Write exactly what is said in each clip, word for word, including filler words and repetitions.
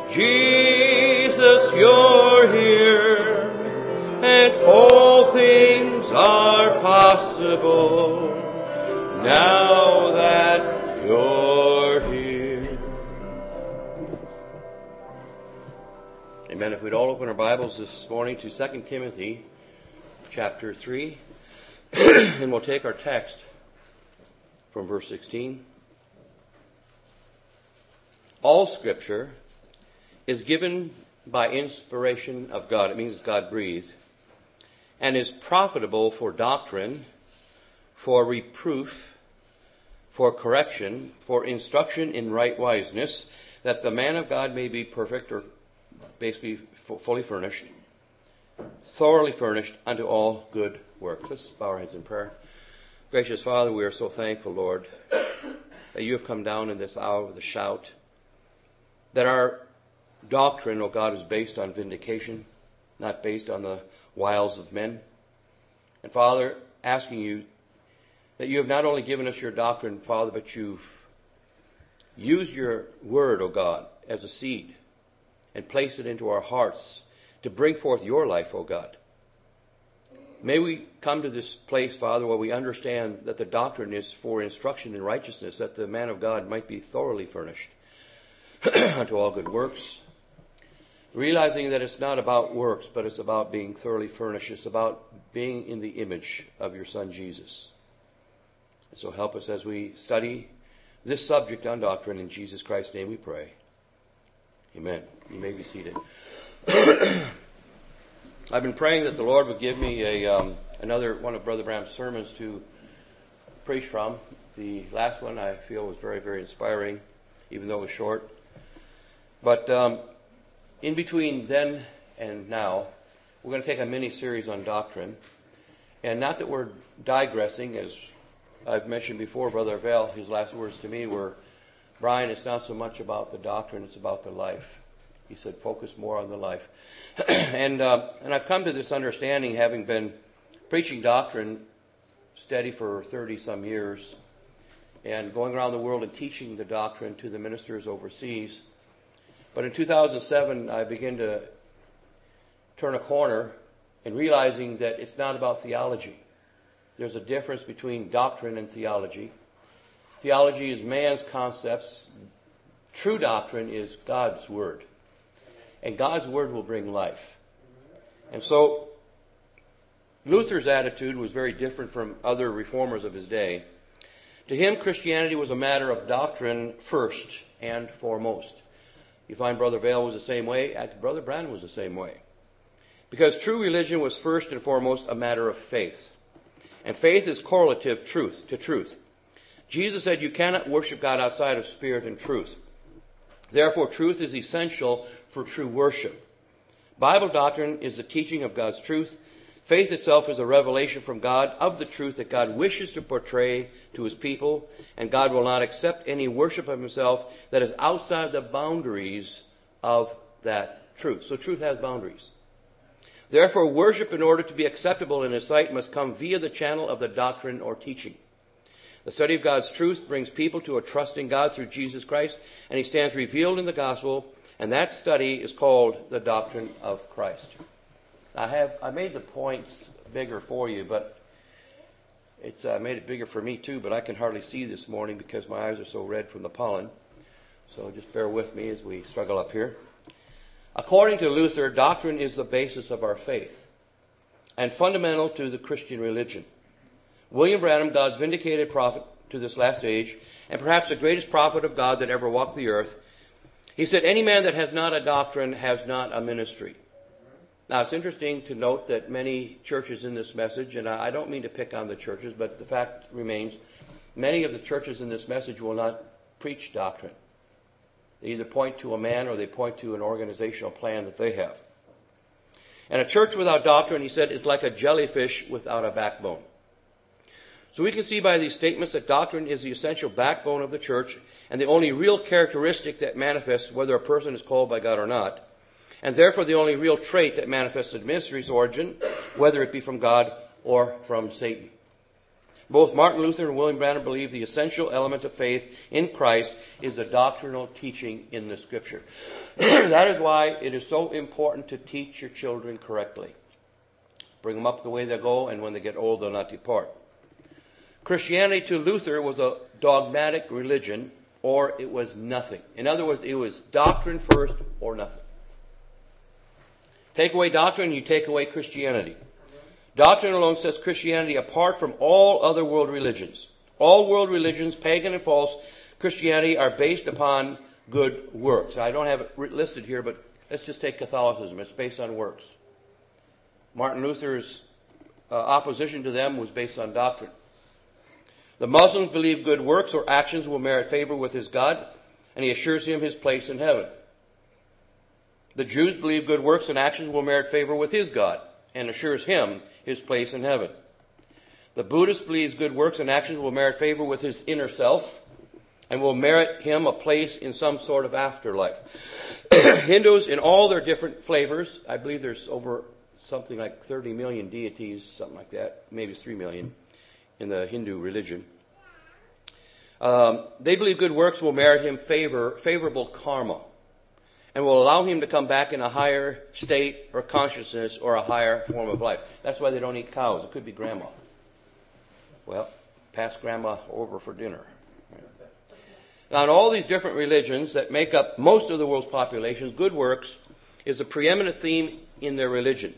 Jesus, you're here, and all things are possible now that you're here. Amen. If we'd all open our Bibles this morning to Second Timothy chapter three, and we'll take our text from verse sixteen. All Scripture is given by inspiration of God. It means God breathed. And is profitable for doctrine, for reproof, for correction, for instruction in right wiseness, that the man of God may be perfect, or basically fully furnished, thoroughly furnished unto all good works. Let's bow our heads in prayer. Gracious Father, we are so thankful, Lord, that you have come down in this hour with a shout, that our doctrine, O God, is based on vindication, not based on the wiles of men. And Father, asking you that you have not only given us your doctrine, Father, but you've used your word, O God, as a seed and placed it into our hearts to bring forth your life, O God. May we come to this place, Father, where we understand that the doctrine is for instruction in righteousness, that the man of God might be thoroughly furnished unto all good works, realizing that it's not about works, but it's about being thoroughly furnished. It's about being in the image of your Son, Jesus. And so help us as we study this subject on doctrine. In Jesus Christ's name we pray. Amen. You may be seated. I've been praying that the Lord would give me a um, another one of Brother Branham's sermons to preach from. The last one I feel was very, very inspiring, even though it was short. But um, in between then and now, we're going to take a mini-series on doctrine. And not that we're digressing, as I've mentioned before, Brother Vale, his last words to me were, Brian, it's not so much about the doctrine, it's about the life. He said, focus more on the life. and uh, and I've come to this understanding, having been preaching doctrine steady for thirty-some years, and going around the world and teaching the doctrine to the ministers overseas. But in two thousand seven, I began to turn a corner in realizing that it's not about theology. There's a difference between doctrine and theology. Theology is man's concepts. True doctrine is God's Word. And God's Word will bring life. And so, Luther's attitude was very different from other reformers of his day. To him, Christianity was a matter of doctrine first and foremost. You find Brother Vale was the same way. Brother Branham was the same way. Because true religion was first and foremost a matter of faith. And faith is correlative truth to truth. Jesus said you cannot worship God outside of spirit and truth. Therefore, truth is essential for true worship. Bible doctrine is the teaching of God's truth. Faith itself is a revelation from God of the truth that God wishes to portray to his people, and God will not accept any worship of himself that is outside the boundaries of that truth. So truth has boundaries. Therefore, worship, in order to be acceptable in his sight, must come via the channel of the doctrine or teaching. The study of God's truth brings people to a trust in God through Jesus Christ, and he stands revealed in the gospel, and that study is called the doctrine of Christ. I have I made the points bigger for you, but it's uh, made it bigger for me too, but I can hardly see this morning because my eyes are so red from the pollen. So just bear with me as we struggle up here. According to Luther, doctrine is the basis of our faith and fundamental to the Christian religion. William Branham, God's vindicated prophet to this last age, and perhaps the greatest prophet of God that ever walked the earth, he said, any man that has not a doctrine has not a ministry. Now, it's interesting to note that many churches in this message, and I don't mean to pick on the churches, but the fact remains, many of the churches in this message will not preach doctrine. They either point to a man or they point to an organizational plan that they have. And a church without doctrine, he said, is like a jellyfish without a backbone. So we can see by these statements that doctrine is the essential backbone of the church and the only real characteristic that manifests whether a person is called by God or not, and therefore the only real trait that manifests the ministry's origin, whether it be from God or from Satan. Both Martin Luther and William Branham believe the essential element of faith in Christ is the doctrinal teaching in the Scripture. That is why it is so important to teach your children correctly. Bring them up the way they go, and when they get old, they'll not depart. Christianity to Luther was a dogmatic religion, or it was nothing. In other words, it was doctrine first or nothing. Take away doctrine, you take away Christianity. Doctrine alone sets Christianity apart from all other world religions. All world religions, pagan and false, Christianity are based upon good works. I don't have it listed here, but let's just take Catholicism. It's based on works. Martin Luther's uh, opposition to them was based on doctrine. The Muslims believe good works or actions will merit favor with his God, and he assures him his place in heaven. The Jews believe good works and actions will merit favor with his God, and assures him his place in heaven. The Buddhist believes good works and actions will merit favor with his inner self, and will merit him a place in some sort of afterlife. Hindus, in all their different flavors, I believe there's over something like thirty million deities, something like that, maybe it's three million in the Hindu religion. Um, they believe good works will merit him favor, favorable karma, and will allow him to come back in a higher state or consciousness or a higher form of life. That's why they don't eat cows. It could be grandma. Well, pass grandma over for dinner. Now, in all these different religions that make up most of the world's populations, good works is a preeminent theme in their religion.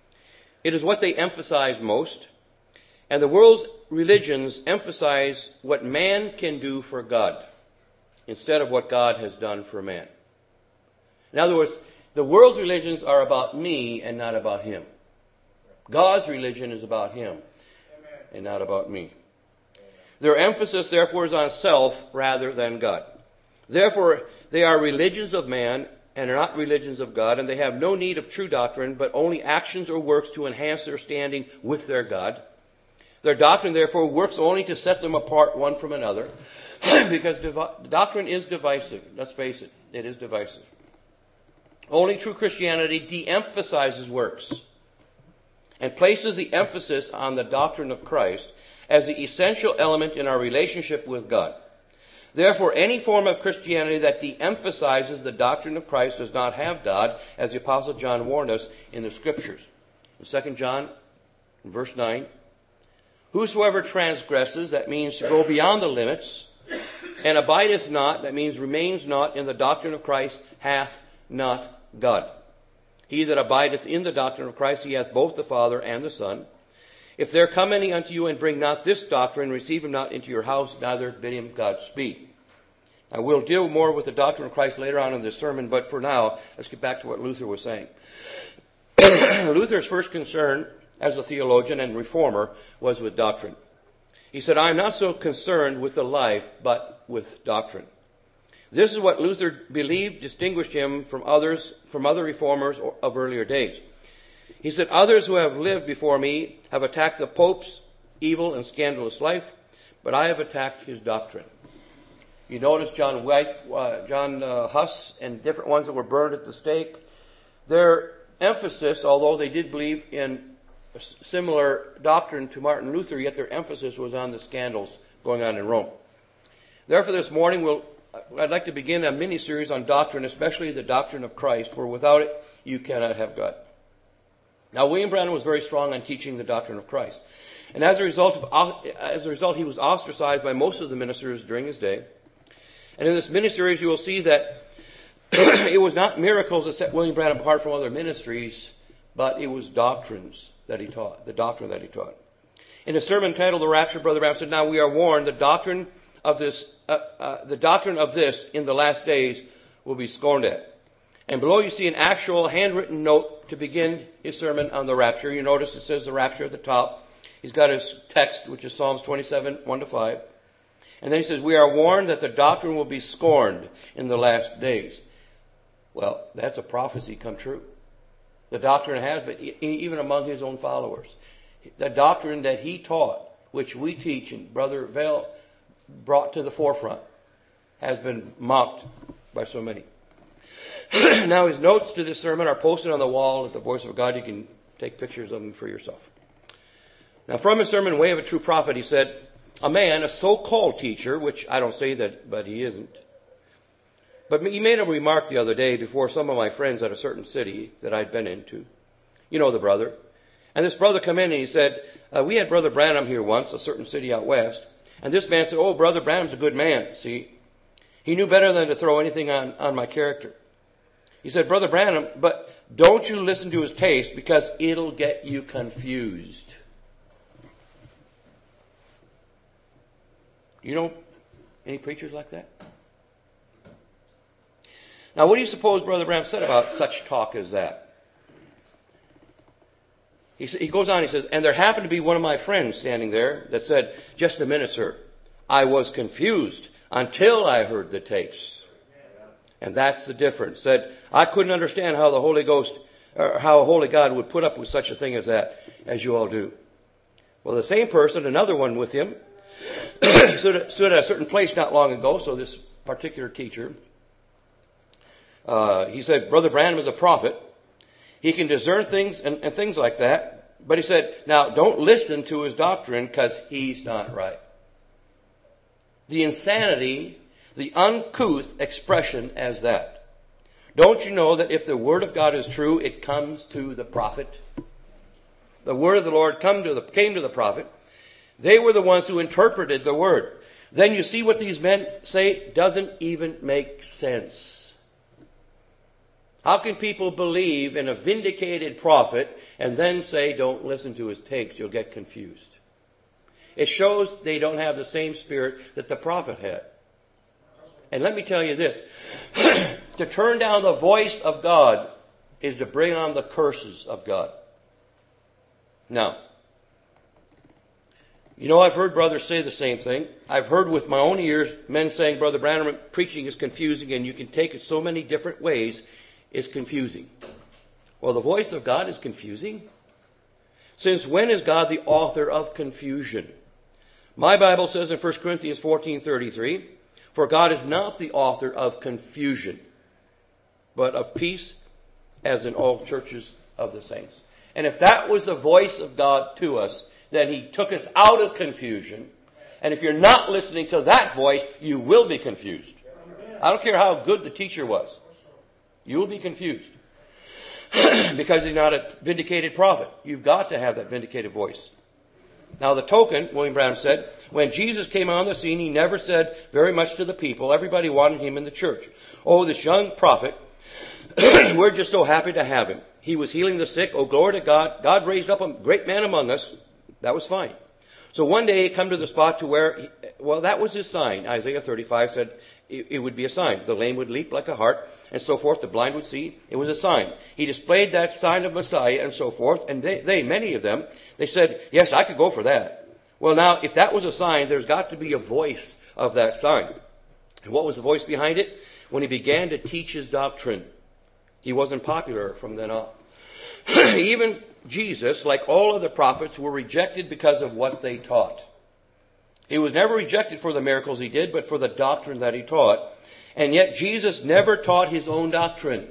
It is what they emphasize most, and the world's religions emphasize what man can do for God instead of what God has done for man. In other words, the world's religions are about me and not about him. God's religion is about him and not about me. Their emphasis, therefore, is on self rather than God. Therefore, they are religions of man and are not religions of God, and they have no need of true doctrine, but only actions or works to enhance their standing with their God. Their doctrine, therefore, works only to set them apart one from another, because div- doctrine is divisive. Let's face it, it is divisive. Only true Christianity de-emphasizes works and places the emphasis on the doctrine of Christ as the essential element in our relationship with God. Therefore, any form of Christianity that de-emphasizes the doctrine of Christ does not have God, as the Apostle John warned us in the Scriptures. In Second John, in verse nine, whosoever transgresses, that means to go beyond the limits, and abideth not, that means remains not in the doctrine of Christ, hath not God. He that abideth in the doctrine of Christ, he hath both the Father and the Son. If there come any unto you and bring not this doctrine, receive him not into your house, neither bid him Godspeed. Now, we'll deal more with the doctrine of Christ later on in this sermon, but for now, let's get back to what Luther was saying. Luther's first concern as a theologian and reformer was with doctrine. He said, I am not so concerned with the life, but with doctrine. This is what Luther believed distinguished him from others, from other reformers of earlier days. He said, others who have lived before me have attacked the Pope's evil and scandalous life, but I have attacked his doctrine. You notice John White, uh, John uh, Huss, and different ones that were burned at the stake. Their emphasis, although they did believe in a similar doctrine to Martin Luther, yet their emphasis was on the scandals going on in Rome. Therefore, this morning we'll, I'd like to begin a mini-series on doctrine, especially the doctrine of Christ, for without it, you cannot have God. Now, William Branham was very strong on teaching the doctrine of Christ. And as a result, of, as a result, he was ostracized by most of the ministers during his day. And in this mini-series, you will see that it was not miracles that set William Branham apart from other ministries, but it was doctrines that he taught, the doctrine that he taught. In a sermon titled The Rapture, Brother Branham said, now we are warned the doctrine of this, uh, uh, the doctrine of this in the last days will be scorned at. And below you see an actual handwritten note to begin his sermon on the rapture. You notice it says the rapture at the top. He's got his text, which is Psalms twenty-seven, one to five. And then he says, we are warned that the doctrine will be scorned in the last days. Well, that's a prophecy come true. The doctrine has, but even among his own followers. The doctrine that he taught, which we teach and Brother Vale brought to the forefront, has been mocked by so many. Now his notes to this sermon are posted on the wall at the Voice of God. You can take pictures of them for yourself. Now from his sermon, Way of a True Prophet, he said, a man, a so-called teacher, which I don't say that, but he isn't. But he made a remark the other day before some of my friends at a certain city that I'd been into. You know the brother. And this brother come in and he said, uh, we had Brother Branham here once, a certain city out west. And this man said, oh, Brother Branham's a good man. See, he knew better than to throw anything on, on my character. He said, Brother Branham, but don't you listen to his taste because it'll get you confused. You know any preachers like that? Now, what do you suppose Brother Branham said about such talk as that? He, he goes on, he says, and there happened to be one of my friends standing there that said, just a minute, sir. I was confused until I heard the tapes. And that's the difference. Said, I couldn't understand how the Holy Ghost, or how a holy God would put up with such a thing as that, as you all do. Well, the same person, another one with him, stood, stood at a certain place not long ago, so this particular teacher, Uh, he said, Brother Branham is a prophet. He can discern things and, and things like that. But he said, now don't listen to his doctrine because he's not right. The insanity, the uncouth expression as that. Don't you know that if the word of God is true, it comes to the prophet? The word of the Lord come to the, came to the prophet. They were the ones who interpreted the word. Then you see what these men say doesn't even make sense. How can people believe in a vindicated prophet and then say, don't listen to his tapes, you'll get confused? It shows they don't have the same spirit that the prophet had. And let me tell you this. To turn down the voice of God is to bring on the curses of God. Now, you know, I've heard brothers say the same thing. I've heard with my own ears men saying, Brother Branham, preaching is confusing and you can take it so many different ways. Is confusing. Well, the voice of God is confusing. Since when is God the author of confusion? My Bible says in First Corinthians fourteen thirty-three, for God is not the author of confusion, but of peace, as in all churches of the saints. And if that was the voice of God to us, then he took us out of confusion. And if you're not listening to that voice, you will be confused. I don't care how good the teacher was. You will be confused because he's not a vindicated prophet. You've got to have that vindicated voice. Now the token, William Branham said, when Jesus came on the scene, he never said very much to the people. Everybody wanted him in the church. Oh, this young prophet, we're just so happy to have him. He was healing the sick. Oh, glory to God. God raised up a great man among us. That was fine. So one day he come to the spot to where, he, well, that was his sign. Isaiah thirty-five said, It, it would be a sign. The lame would leap like a hart, and so forth. The blind would see. It was a sign. He displayed that sign of Messiah, and so forth. And they, they, many of them, they said, yes, I could go for that. Well, now, if that was a sign, there's got to be a voice of that sign. And what was the voice behind it? When he began to teach his doctrine, he wasn't popular from then on. Even Jesus, like all other prophets, were rejected because of what they taught. He was never rejected for the miracles he did, but for the doctrine that he taught. And yet Jesus never taught his own doctrine.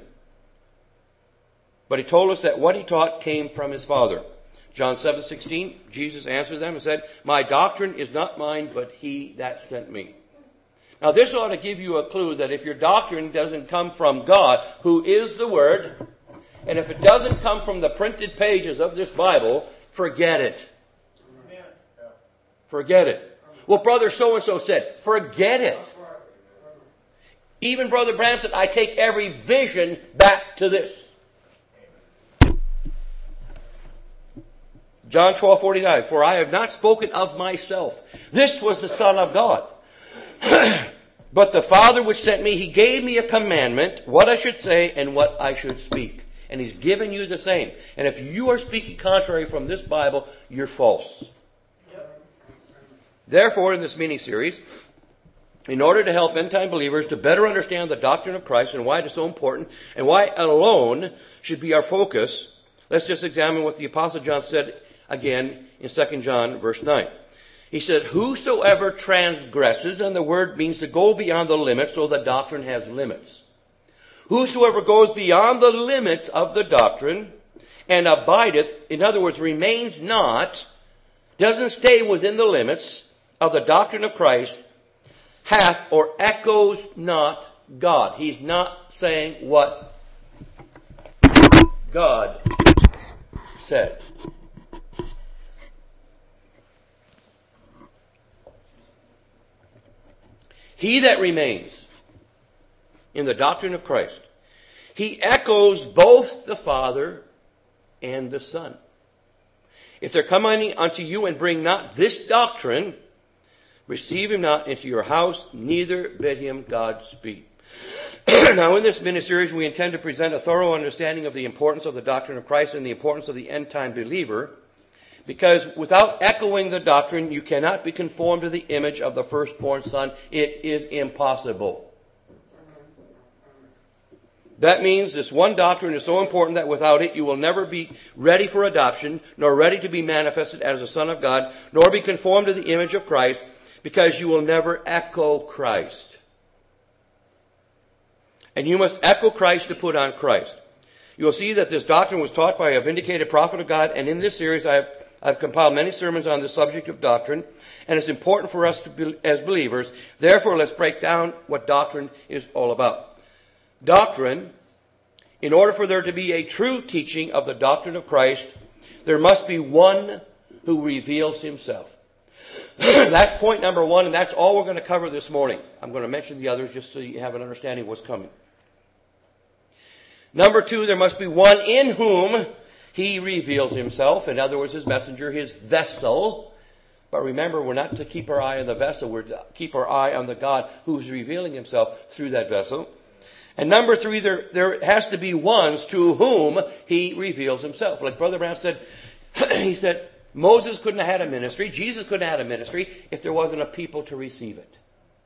But he told us that what he taught came from his Father. John seven sixteen, Jesus answered them and said, my doctrine is not mine, but he that sent me. Now this ought to give you a clue that if your doctrine doesn't come from God, who is the Word, and if it doesn't come from the printed pages of this Bible, forget it. Forget it. Well, brother so-and-so said, forget it. Even Brother Branham said, I take every vision back to this. John twelve forty-nine, for I have not spoken of myself. This was the Son of God. But the Father which sent me, he gave me a commandment, what I should say and what I should speak. And he's given you the same. And if you are speaking contrary from this Bible, you're false. Therefore, in this mini-series, in order to help end-time believers to better understand the doctrine of Christ and why it is so important and why alone should be our focus, let's just examine what the Apostle John said again in Second John verse nine. He said, whosoever transgresses, and the word means to go beyond the limits, so the doctrine has limits. Whosoever goes beyond the limits of the doctrine and abideth, in other words, remains not, doesn't stay within the limits, of the doctrine of Christ hath or echoes not God. He's not saying what God said. He that remains in the doctrine of Christ, he echoes both the Father and the Son. If there come any unto you and bring not this doctrine, receive him not into your house, neither bid him Godspeed. Now in this mini-series we intend to present a thorough understanding of the importance of the doctrine of Christ and the importance of the end-time believer, because without echoing the doctrine, you cannot be conformed to the image of the firstborn Son. It is impossible. That means this one doctrine is so important that without it you will never be ready for adoption, nor ready to be manifested as a son of God, nor be conformed to the image of Christ, because you will never echo Christ. And you must echo Christ to put on Christ. You will see that this doctrine was taught by a vindicated prophet of God, and in this series I have I've compiled many sermons on the subject of doctrine, and it's important for us to be, as believers. Therefore, let's break down what doctrine is all about. Doctrine, in order for there to be a true teaching of the doctrine of Christ, there must be one who reveals himself. That's point number one, and that's all we're going to cover this morning. I'm going to mention the others just so you have an understanding of what's coming. Number two, there must be one in whom he reveals himself. In other words, his messenger, his vessel. But remember, we're not to keep our eye on the vessel. We're to keep our eye on the God who's revealing himself through that vessel. And number three, there, there has to be ones to whom he reveals himself. Like Brother Branham said, he said, Moses couldn't have had a ministry, Jesus couldn't have had a ministry if there wasn't a people to receive it.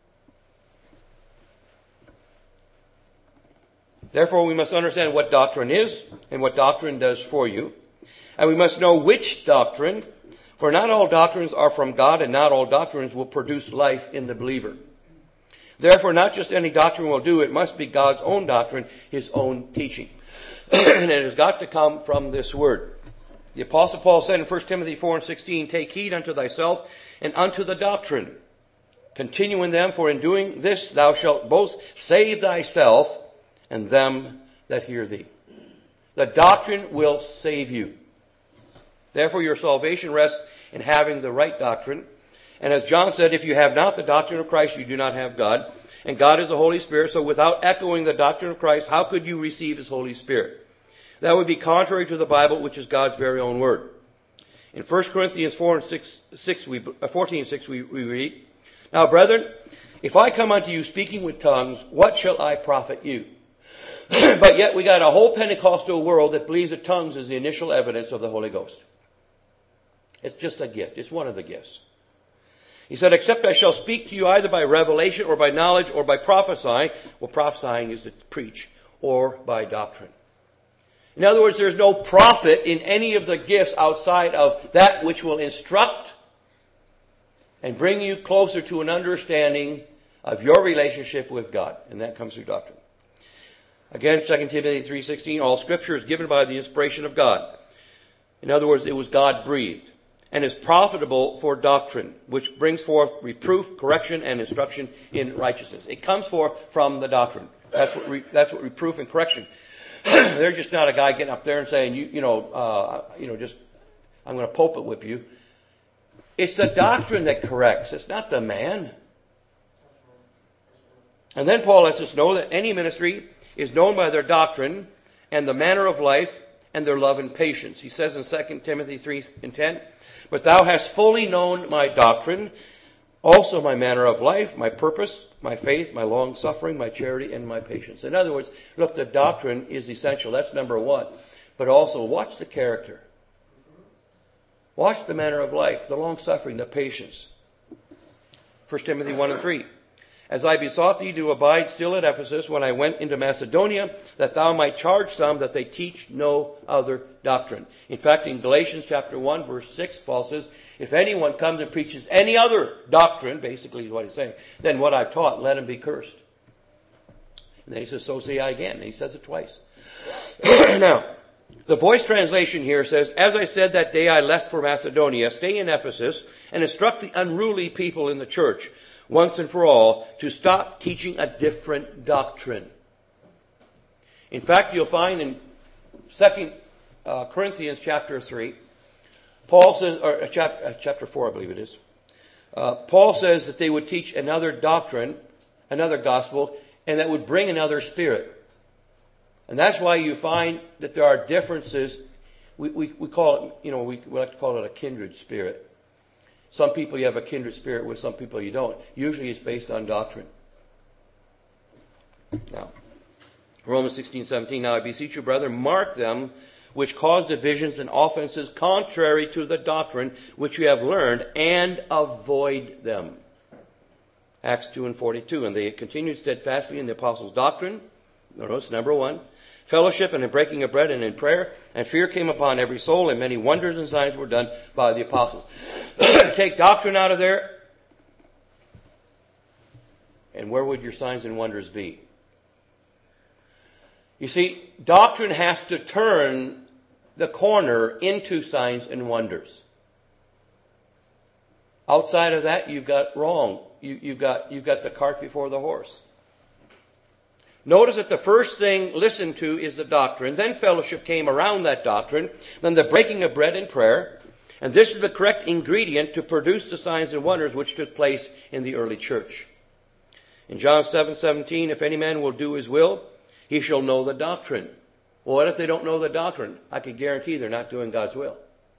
Therefore, we must understand what doctrine is and what doctrine does for you. And we must know which doctrine, for not all doctrines are from God, and not all doctrines will produce life in the believer. Therefore, not just any doctrine will do, it must be God's own doctrine, his own teaching. And it has got to come from this word. The Apostle Paul said in First Timothy four and sixteen, take heed unto thyself and unto the doctrine. Continue in them, for in doing this thou shalt both save thyself and them that hear thee. The doctrine will save you. Therefore your salvation rests in having the right doctrine. And as John said, if you have not the doctrine of Christ, you do not have God. And God is the Holy Spirit, so without echoing the doctrine of Christ, how could you receive his Holy Spirit? That would be contrary to the Bible, which is God's very own word. In First Corinthians four and six, six we, uh, fourteen and six we, we read, now brethren, if I come unto you speaking with tongues, what shall I profit you? But yet we got a whole Pentecostal world that believes that tongues is the initial evidence of the Holy Ghost. It's just a gift. It's one of the gifts. He said, except I shall speak to you either by revelation or by knowledge or by prophesying. Well, prophesying is to preach, or by doctrine. In other words, there's no profit in any of the gifts outside of that which will instruct and bring you closer to an understanding of your relationship with God. And that comes through doctrine. Again, Second Timothy three sixteen, all scripture is given by the inspiration of God. In other words, it was God-breathed and is profitable for doctrine, which brings forth reproof, correction, and instruction in righteousness. It comes forth from the doctrine. That's what, re, that's what reproof and correction. They're just not a guy getting up there and saying, you, you know, uh, you know, just, I'm going to pulpit whip you. It's the doctrine that corrects. It's not the man. And then Paul lets us know that any ministry is known by their doctrine and the manner of life and their love and patience. He says in Second Timothy three and ten, but thou hast fully known my doctrine, also my manner of life, my purpose, my faith, my long suffering, my charity, and my patience. In other words, look, the doctrine is essential. That's number one. But also, watch the character. Watch the manner of life, the long suffering, the patience. First Timothy one and three. As I besought thee to abide still at Ephesus when I went into Macedonia, that thou might charge some that they teach no other doctrine. In fact, in Galatians chapter one, verse six, Paul says, if anyone comes and preaches any other doctrine, basically is what he's saying, then what I've taught, let him be cursed. And then he says, so say I again. And he says it twice. Now, The Voice translation here says, as I said that day I left for Macedonia, stay in Ephesus and instruct the unruly people in the church once and for all to stop teaching a different doctrine. In fact, you'll find in Second uh, Corinthians chapter three, Paul says, or uh, chapter, uh, chapter four, I believe it is. Uh, Paul says that they would teach another doctrine, another gospel, and that would bring another spirit. And that's why you find that there are differences. We, we, we call it, you know, we, we like to call it a kindred spirit. Some people you have a kindred spirit with, some people you don't. Usually it's based on doctrine. Now, Romans sixteen seventeen. Now I beseech you, brethren, mark them which cause divisions and offenses contrary to the doctrine which you have learned, and avoid them. Acts two and forty-two. And they continued steadfastly in the apostles' doctrine. Notice, number one, fellowship and in breaking of bread and in prayer, and fear came upon every soul, and many wonders and signs were done by the apostles. Take doctrine out of there, and where would your signs and wonders be? You see, doctrine has to turn the corner into signs and wonders. Outside of that, you've got wrong. You, you've got, you've got the cart before the horse. Notice that the first thing listened to is the doctrine. Then fellowship came around that doctrine. Then the breaking of bread and prayer. And this is the correct ingredient to produce the signs and wonders which took place in the early church. In John seven seventeen, if any man will do his will, he shall know the doctrine. Well, what if they don't know the doctrine? I can guarantee they're not doing God's will.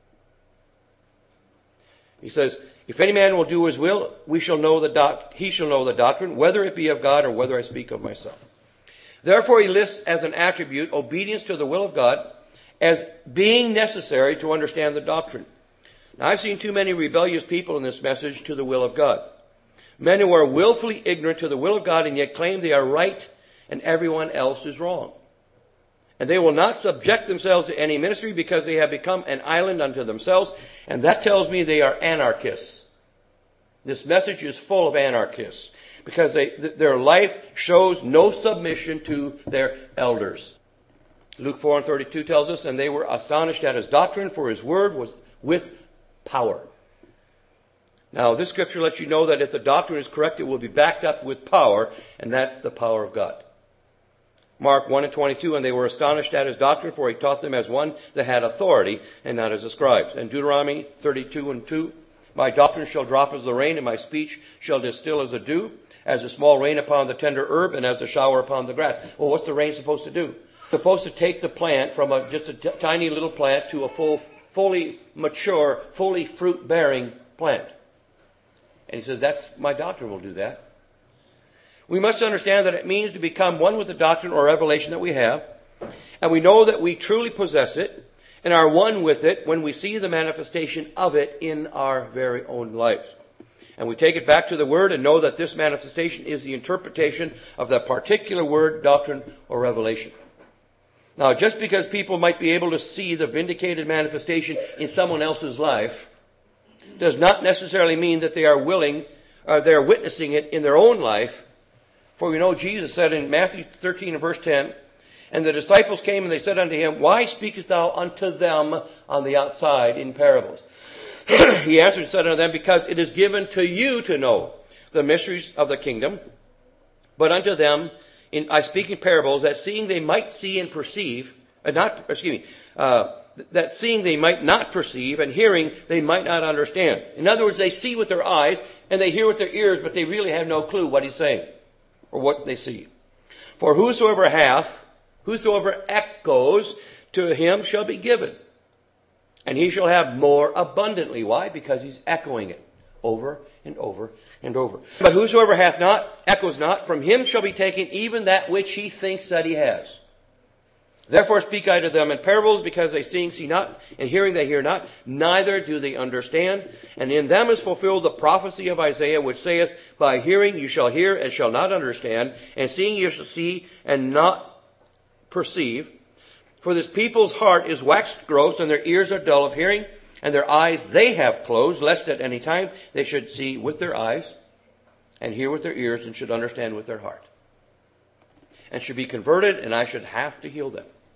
He says, if any man will do his will, we shall know the doc- he shall know the doctrine, whether it be of God or whether I speak of myself. Therefore, he lists as an attribute obedience to the will of God as being necessary to understand the doctrine. Now, I've seen too many rebellious people in this message to the will of God. Men who are willfully ignorant to the will of God and yet claim they are right and everyone else is wrong. And they will not subject themselves to any ministry because they have become an island unto themselves. And that tells me they are anarchists. This message is full of anarchists because they, th- their life shows no submission to their elders. Luke four and thirty-two tells us, and they were astonished at his doctrine, for his word was with power. Now, this scripture lets you know that if the doctrine is correct, it will be backed up with power, and that's the power of God. Mark one and twenty-two, and they were astonished at his doctrine, for he taught them as one that had authority, and not as the scribes. And Deuteronomy thirty-two and two, my doctrine shall drop as the rain, and my speech shall distill as the dew, as a small rain upon the tender herb, and as a shower upon the grass. Well, what's the rain supposed to do? It's supposed to take the plant from a, just a t- tiny little plant to a full, fully mature, fully fruit-bearing plant. And he says, that's my doctrine will do that. We must understand that it means to become one with the doctrine or revelation that we have. And we know that we truly possess it and are one with it when we see the manifestation of it in our very own lives. And we take it back to the Word and know that this manifestation is the interpretation of that particular word, doctrine, or revelation. Now, just because people might be able to see the vindicated manifestation in someone else's life does not necessarily mean that they are willing, or they are witnessing it in their own life. For we know Jesus said in Matthew thirteen and verse ten, and the disciples came and they said unto him, why speakest thou unto them on the outside in parables? He answered and said unto them, because it is given to you to know the mysteries of the kingdom, but unto them in, I speak in parables, that seeing they might see and perceive, uh, not, excuse me, uh, that seeing they might not perceive, and hearing they might not understand. In other words, they see with their eyes, and they hear with their ears, but they really have no clue what he's saying, or what they see. For whosoever hath, whosoever echoes, to him shall be given. And he shall have more abundantly. Why? Because he's echoing it over and over and over. But whosoever hath not, echoes not, from him shall be taken even that which he thinks that he has. Therefore speak I to them in parables, because they seeing see not, and hearing they hear not, neither do they understand. And in them is fulfilled the prophecy of Isaiah, which saith, by hearing you shall hear and shall not understand, and seeing you shall see and not perceive. For this people's heart is waxed gross, and their ears are dull of hearing, and their eyes they have closed, lest at any time they should see with their eyes, and hear with their ears, and should understand with their heart, and should be converted, and I should have to heal them.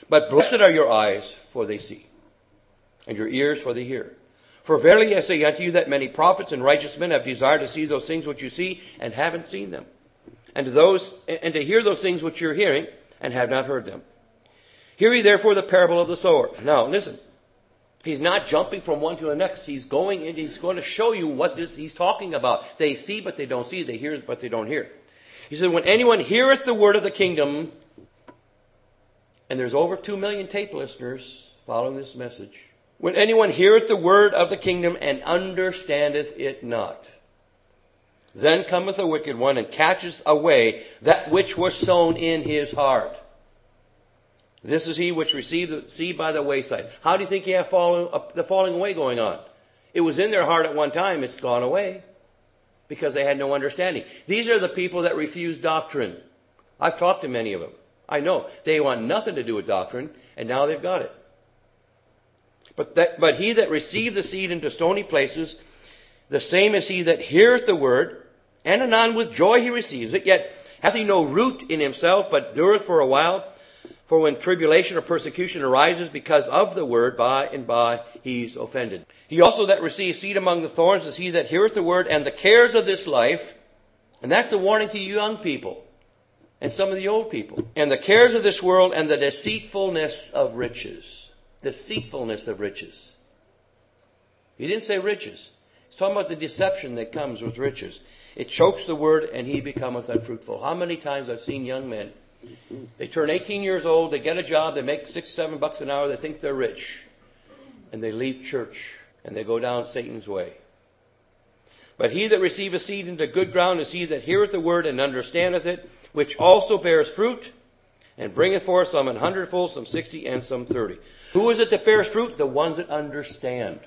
But blessed are your eyes, for they see, and your ears, for they hear. For verily I say unto you that many prophets and righteous men have desired to see those things which you see, and haven't seen them, and to those and to hear those things which you're hearing, and have not heard them. Hear ye therefore the parable of the sower. Now listen, he's not jumping from one to the next. He's going and he's going to show you what this he's talking about. They see, but they don't see. They hear, but they don't hear. He said, when anyone heareth the word of the kingdom, and there's over two million tape listeners following this message. When anyone heareth the word of the kingdom and understandeth it not, then cometh the wicked one and catcheth away that which was sown in his heart. This is he which received the seed by the wayside. How do you think you have fallen, uh, the falling away going on? It was in their heart at one time. It's gone away because they had no understanding. These are the people that refuse doctrine. I've talked to many of them. I know. They want nothing to do with doctrine, and now they've got it. But that, but he that received the seed into stony places, the same is he that heareth the word, and anon with joy he receives it, yet hath he no root in himself, but dureth for a while. For when tribulation or persecution arises because of the word, by and by he's offended. He also that receives seed among the thorns is he that heareth the word, and the cares of this life, and that's the warning to you young people, and some of the old people, and the cares of this world, and the deceitfulness of riches. Deceitfulness of riches. He didn't say riches. He's talking about the deception that comes with riches. It chokes the word, and he becometh unfruitful. How many times I've seen young men, they turn eighteen years old, they get a job, they make six, seven bucks an hour, they think they're rich, and they leave church, and they go down Satan's way. But he that receiveth seed into good ground is he that heareth the word and understandeth it, which also bears fruit, and bringeth forth some an hundredfold, some sixty, and some thirty. Who is it that bears fruit? The ones that understand.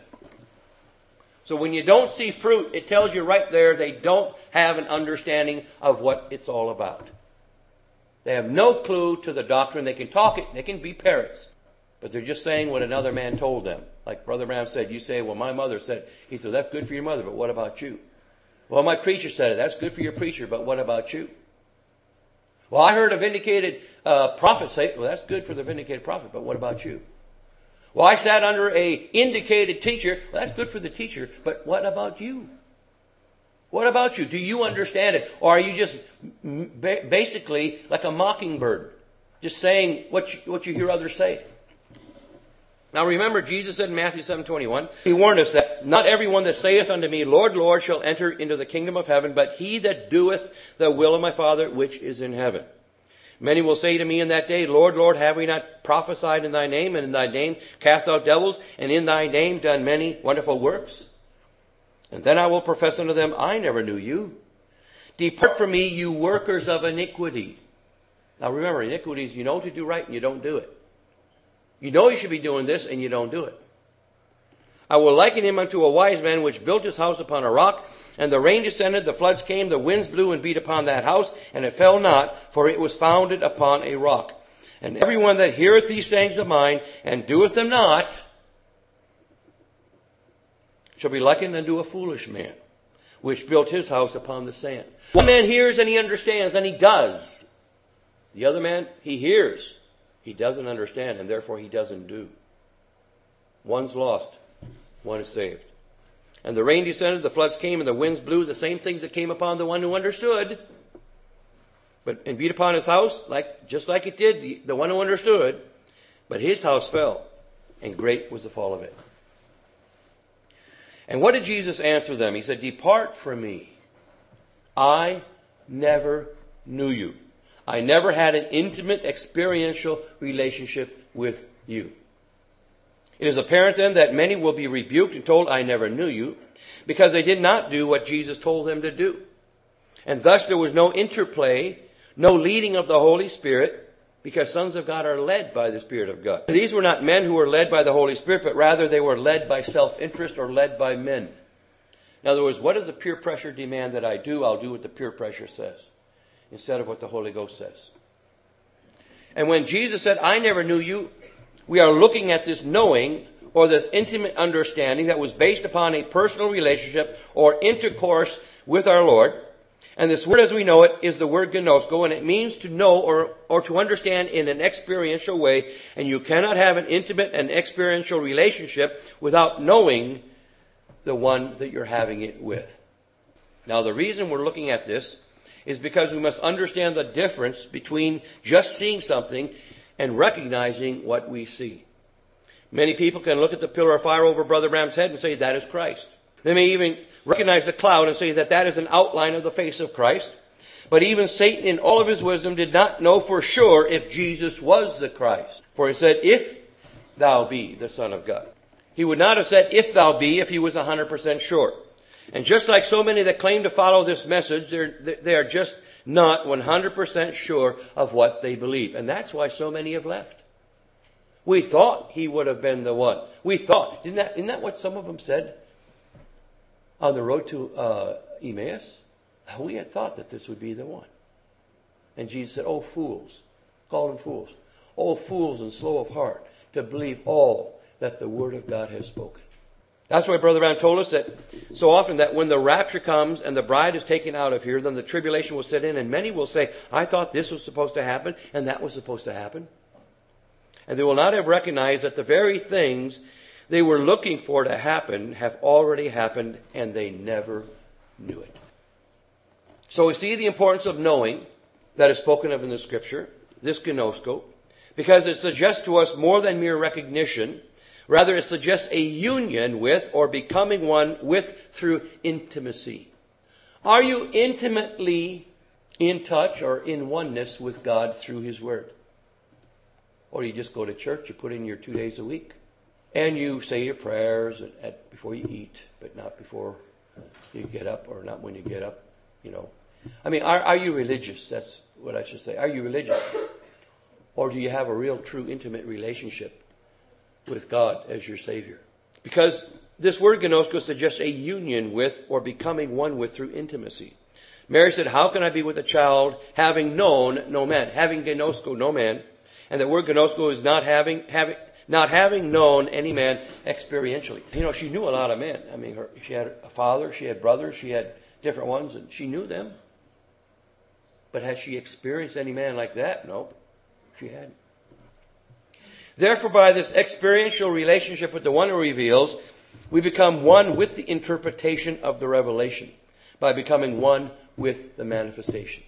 So when you don't see fruit, it tells you right there they don't have an understanding of what it's all about. They have no clue to the doctrine. They can talk it. They can be parrots. But they're just saying what another man told them. Like Brother Branham said, you say, well, my mother said. He said, that's good for your mother, but what about you? Well, my preacher said it. That's good for your preacher, but what about you? Well, I heard a vindicated uh, prophet say it. Well, that's good for the vindicated prophet, but what about you? Well, I sat under a indicated teacher. Well, that's good for the teacher, but what about you? What about you? Do you understand it? Or are you just basically like a mockingbird, just saying what you, what you hear others say? Now remember, Jesus said in Matthew seven twenty-one, he warned us that not everyone that saith unto me, Lord, Lord, shall enter into the kingdom of heaven, but he that doeth the will of my Father which is in heaven. Many will say to me in that day, Lord, Lord, have we not prophesied in thy name, and in thy name cast out devils, and in thy name done many wonderful works? And then I will profess unto them, I never knew you. Depart from me, you workers of iniquity. Now remember, iniquity is you know to do right and you don't do it. You know you should be doing this and you don't do it. I will liken him unto a wise man which built his house upon a rock, and the rain descended, the floods came, the winds blew and beat upon that house, and it fell not, for it was founded upon a rock. And everyone that heareth these sayings of mine, and doeth them not, shall be likened unto a foolish man, which built his house upon the sand. One man hears and he understands, and he does. The other man, he hears. He doesn't understand, and therefore he doesn't do. One's lost. One is saved. And the rain descended, the floods came, and the winds blew, the same things that came upon the one who understood. But and beat upon his house, like just like it did the, the one who understood. But his house fell, and great was the fall of it. And what did Jesus answer them? He said, depart from me. I never knew you. I never had an intimate, experiential relationship with you. It is apparent then that many will be rebuked and told, I never knew you, because they did not do what Jesus told them to do. And thus there was no interplay, no leading of the Holy Spirit, because sons of God are led by the Spirit of God. These were not men who were led by the Holy Spirit, but rather they were led by self-interest or led by men. In other words, what does the peer pressure demand that I do? I'll do what the peer pressure says, instead of what the Holy Ghost says. And when Jesus said, I never knew you, we are looking at this knowing or this intimate understanding that was based upon a personal relationship or intercourse with our Lord. And this word as we know it is the word gnosko, and it means to know or, or to understand in an experiential way. And you cannot have an intimate and experiential relationship without knowing the one that you're having it with. Now the reason we're looking at this is because we must understand the difference between just seeing something and recognizing what we see. Many people can look at the pillar of fire over Brother Branham's head and say that is Christ. They may even recognize the cloud and say that that is an outline of the face of Christ. But even Satan in all of his wisdom did not know for sure if Jesus was the Christ. For he said, if thou be the Son of God. He would not have said if thou be if he was one hundred percent sure. And just like so many that claim to follow this message, they're, they are just not one hundred percent sure of what they believe. And that's why so many have left. We thought he would have been the one. We thought. Isn't that, isn't that what some of them said on the road to uh, Emmaus? We had thought that this would be the one. And Jesus said, oh, fools. Called them fools. Oh, fools and slow of heart to believe all that the Word of God has spoken. That's why Brother Branham told us that so often that when the rapture comes and the bride is taken out of here, then the tribulation will set in, and many will say, I thought this was supposed to happen and that was supposed to happen. And they will not have recognized that the very things they were looking for to happen have already happened, and they never knew it. So we see the importance of knowing that is spoken of in the Scripture, this gnosko, because it suggests to us more than mere recognition. Rather, it suggests a union with or becoming one with through intimacy. Are you intimately in touch or in oneness with God through His Word? Or you just go to church, you put in your two days a week, and you say your prayers at, at, before you eat, but not before you get up, or not when you get up, you know. I mean, are, are you religious? That's what I should say. Are you religious? Or do you have a real, true, intimate relationship with God as your Savior? Because this word gnosko suggests a union with or becoming one with through intimacy. Mary said, how can I be with a child having known no man? Having gnosko, no man. And the word gnosko is not having, having, not having known any man experientially. You know, she knew a lot of men. I mean, her, she had a father, she had brothers, she had different ones, and she knew them. But has she experienced any man like that? No, she hadn't. Therefore, by this experiential relationship with the one who reveals, we become one with the interpretation of the revelation, by becoming one with the manifestation.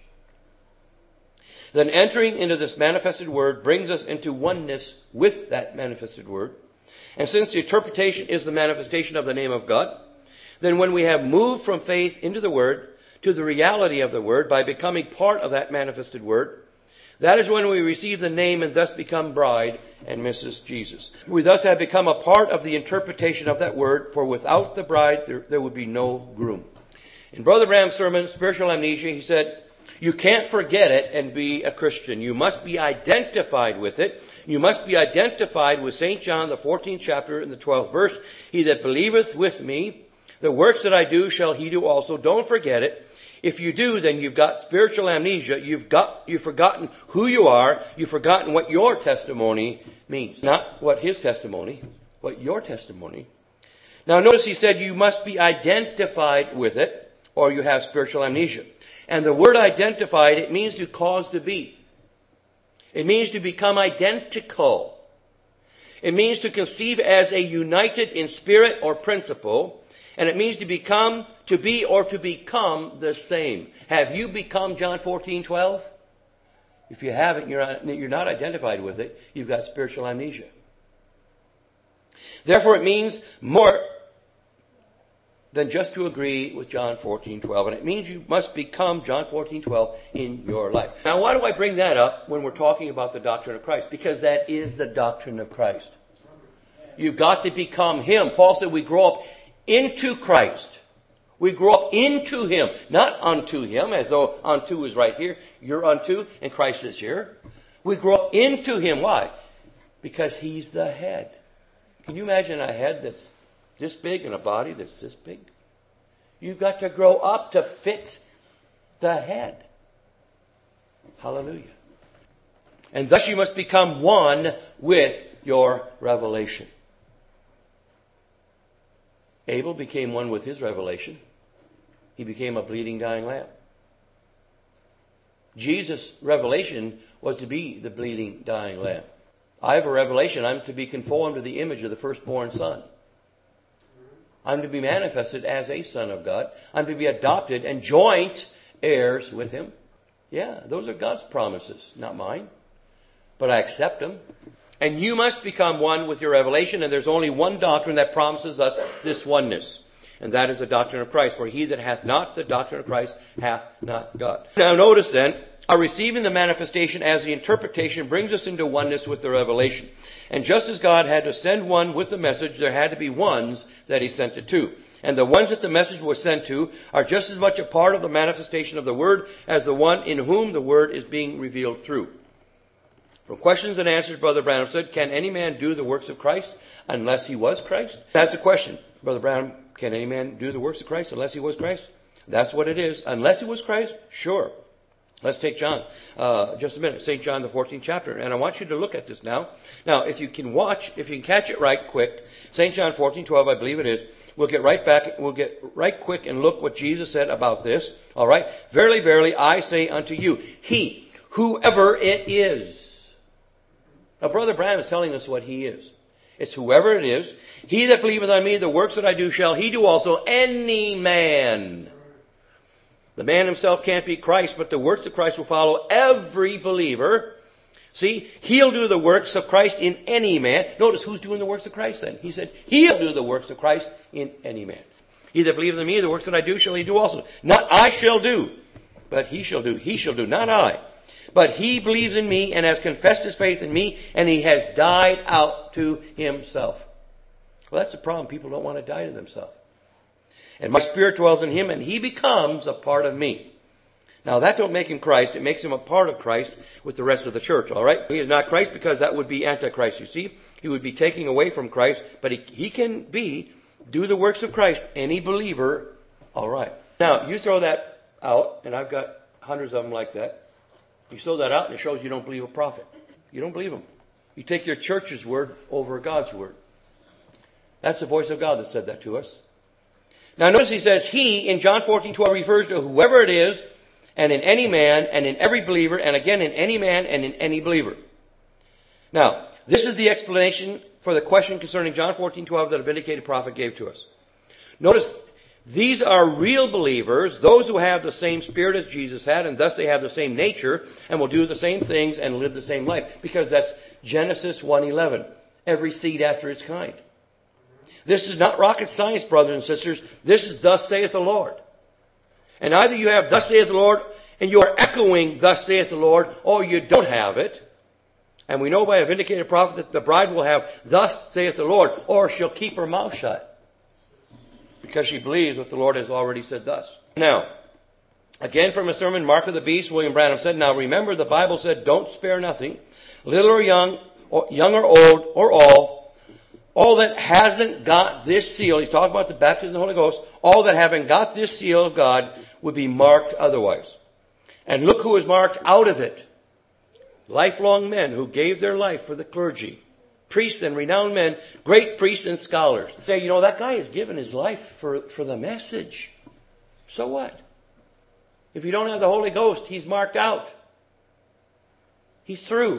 Then entering into this manifested word brings us into oneness with that manifested word. And since the interpretation is the manifestation of the name of God, then when we have moved from faith into the word to the reality of the word by becoming part of that manifested word, that is when we receive the name and thus become bride and Missus Jesus. We thus have become a part of the interpretation of that word, for without the bride there, there would be no groom. In Brother Branham's sermon, Spiritual Amnesia, he said, you can't forget it and be a Christian. You must be identified with it. You must be identified with Saint John, the fourteenth chapter and the twelfth verse. He that believeth with me, the works that I do shall he do also. Don't forget it. If you do, then you've got spiritual amnesia. You've got, you've forgotten who you are. You've forgotten what your testimony means. Not what his testimony, what your testimony. Now notice he said you must be identified with it, or you have spiritual amnesia. And the word identified, it means to cause to be. It means to become identical. It means to conceive as a united in spirit or principle. And it means to become, to be, or to become the same. Have you become John fourteen twelve? If you haven't, you're not, you're not identified with it. You've got spiritual amnesia. Therefore, it means more than just to agree with John fourteen twelve. And it means you must become John fourteen twelve in your life. Now, why do I bring that up when we're talking about the doctrine of Christ? Because that is the doctrine of Christ. You've got to become Him. Paul said we grow up into Christ. We grow up into Him, not unto Him, as though unto is right here. You're unto, and Christ is here. We grow up into Him. Why? Because He's the head. Can you imagine a head that's this big and a body that's this big? You've got to grow up to fit the head. Hallelujah. And thus you must become one with your revelation. Abel became one with his revelation. He became a bleeding, dying lamb. Jesus' revelation was to be the bleeding, dying lamb. I have a revelation. I'm to be conformed to the image of the firstborn son. I'm to be manifested as a son of God. I'm to be adopted and joint heirs with him. Yeah, those are God's promises, not mine. But I accept them. And you must become one with your revelation. And there's only one doctrine that promises us this oneness. And that is the doctrine of Christ. For he that hath not the doctrine of Christ hath not God. Now notice then, our receiving the manifestation as the interpretation brings us into oneness with the revelation. And just as God had to send one with the message, there had to be ones that he sent it to. And the ones that the message was sent to are just as much a part of the manifestation of the Word as the one in whom the Word is being revealed through. From questions and answers, Brother Branham said, can any man do the works of Christ unless he was Christ? That's the question. Brother Branham, can any man do the works of Christ unless he was Christ? That's what it is. Unless he was Christ? Sure. Let's take John, uh, just a minute, Saint John, the fourteenth chapter. And I want you to look at this now. Now, if you can watch, if you can catch it right quick, Saint John fourteen twelve, I believe it is, we'll get right back, we'll get right quick and look what Jesus said about this. All right. Verily, verily, I say unto you, he, whoever it is. Now, Brother Branham is telling us what he is. It's whoever it is. He that believeth on me, the works that I do shall he do also. Any man. The man himself can't be Christ, but the works of Christ will follow every believer. See, he'll do the works of Christ in any man. Notice who's doing the works of Christ then. He said, he'll do the works of Christ in any man. He that believeth in me, the works that I do shall he do also. Not I shall do, but he shall do. He shall do, not I. But he believes in me and has confessed his faith in me, and he has died out to himself. Well, that's the problem. People don't want to die to themselves. And my spirit dwells in him, and he becomes a part of me. Now, that don't make him Christ. It makes him a part of Christ with the rest of the church, all right? He is not Christ because that would be Antichrist, you see. He would be taking away from Christ, but he, he can be, do the works of Christ, any believer, all right. Now, you throw that out, and I've got hundreds of them like that. You throw that out, and it shows you don't believe a prophet. You don't believe him. You take your church's word over God's word. That's the voice of God that said that to us. Now notice he says he in John fourteen twelve refers to whoever it is, and in any man, and in every believer, and again in any man and in any believer. Now, this is the explanation for the question concerning John fourteen twelve that a vindicated prophet gave to us. Notice, these are real believers, those who have the same spirit as Jesus had, and thus they have the same nature, and will do the same things and live the same life. Because that's Genesis one eleven. Every seed after its kind. This is not rocket science, brothers and sisters. This is thus saith the Lord. And either you have thus saith the Lord, and you are echoing thus saith the Lord, or you don't have it. And we know by a vindicated prophet that the bride will have thus saith the Lord, or she'll keep her mouth shut. Because she believes what the Lord has already said thus. Now, again from a sermon, Mark of the Beast, William Branham said, now remember the Bible said, don't spare nothing, little or young, or young or old, or all. All that hasn't got this seal, he's talking about the baptism of the Holy Ghost, all that haven't got this seal of God would be marked otherwise. And look who is marked out of it. Lifelong men who gave their life for the clergy. Priests and renowned men, great priests and scholars. Say, you know, that guy has given his life for, for the message. So what? If you don't have the Holy Ghost, he's marked out. He's through.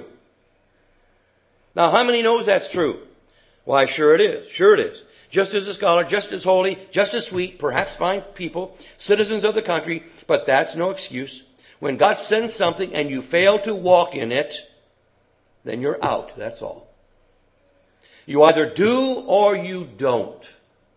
Now, how many knows that's true? Why, sure it is. Sure it is. Just as a scholar, just as holy, just as sweet, perhaps fine people, citizens of the country, but that's no excuse. When God sends something and you fail to walk in it, then you're out. That's all. You either do or you don't.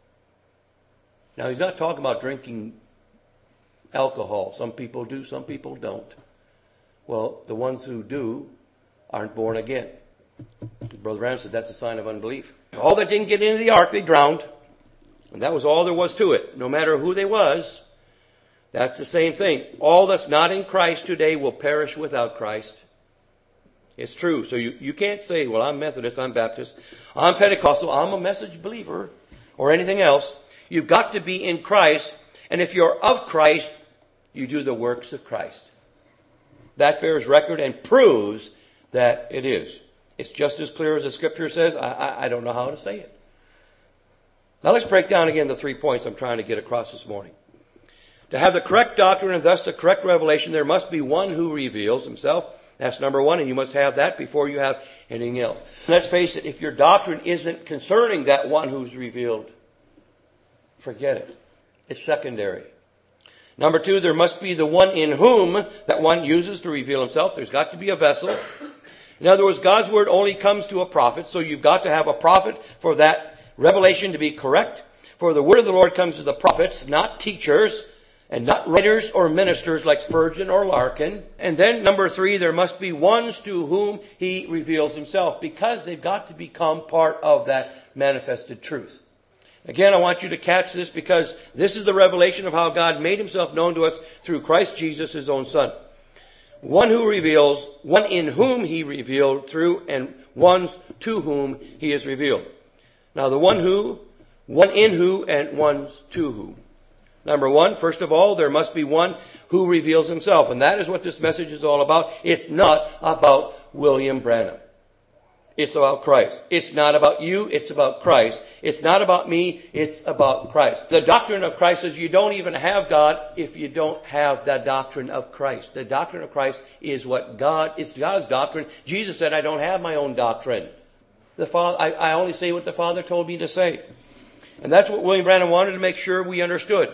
Now, he's not talking about drinking alcohol. Some people do, some people don't. Well, the ones who do aren't born again. Brother Branham said that's a sign of unbelief. All that didn't get into the ark, they drowned. And that was all there was to it. No matter who they was, that's the same thing. All that's not in Christ today will perish without Christ. It's true. So you, you can't say, well, I'm Methodist, I'm Baptist, I'm Pentecostal, I'm a message believer, or anything else. You've got to be in Christ. And if you're of Christ, you do the works of Christ. That bears record and proves that it is. It's just as clear as the Scripture says. I, I, I don't know how to say it. Now let's break down again the three points I'm trying to get across this morning. To have the correct doctrine and thus the correct revelation, there must be one who reveals himself. That's number one, and you must have that before you have anything else. Let's face it, if your doctrine isn't concerning that one who's revealed, forget it. It's secondary. Number two, there must be the one in whom that one uses to reveal himself. There's got to be a vessel. In other words, God's word only comes to a prophet, so you've got to have a prophet for that revelation to be correct. For the word of the Lord comes to the prophets, not teachers, and not writers or ministers like Spurgeon or Larkin. And then number three, there must be ones to whom he reveals himself, because they've got to become part of that manifested truth. Again, I want you to catch this, because this is the revelation of how God made himself known to us through Christ Jesus, his own Son. One who reveals, one in whom he revealed through, and ones to whom he is revealed. Now the one who, one in who, and ones to whom. Number one, first of all, there must be one who reveals himself. And that is what this message is all about. It's not about William Branham. It's about Christ. It's not about you. It's about Christ. It's not about me. It's about Christ. The doctrine of Christ is you don't even have God if you don't have the doctrine of Christ. The doctrine of Christ is what God, it's God's doctrine. Jesus said, I don't have my own doctrine. The Father, I, I only say what the Father told me to say. And that's what William Branham wanted to make sure we understood.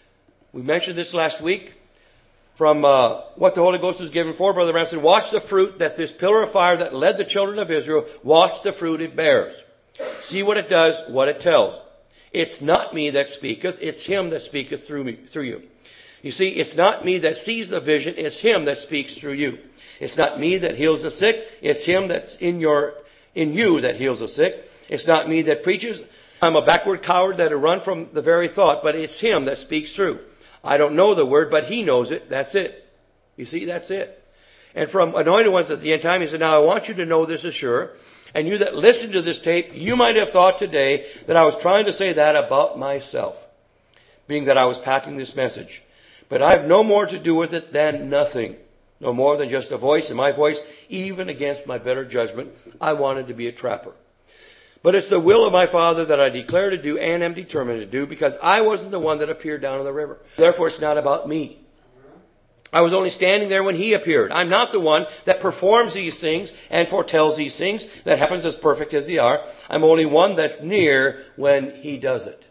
We mentioned this last week from uh, what the Holy Ghost was given for. Brother Branham said, watch the fruit that this pillar of fire that led the children of Israel, watch the fruit it bears. See what it does, what it tells. It's not me that speaketh, it's him that speaketh through me, through you. You see, it's not me that sees the vision, it's him that speaks through you. It's not me that heals the sick, it's him that's in your, in you that heals the sick. It's not me that preaches. I'm a backward coward that run from the very thought, but it's him that speaks through. I don't know the word, but he knows it. That's it. You see, that's it. And from Anointed Ones at the end time, he said, now I want you to know this is sure. And you that listen to this tape, you might have thought today that I was trying to say that about myself, being that I was packing this message. But I have no more to do with it than nothing. No more than just a voice, and my voice, even against my better judgment, I wanted to be a trapper. But it's the will of my Father that I declare to do and am determined to do, because I wasn't the one that appeared down in the river. Therefore, it's not about me. I was only standing there when he appeared. I'm not the one that performs these things and foretells these things, that happens as perfect as they are. I'm only one that's near when he does it.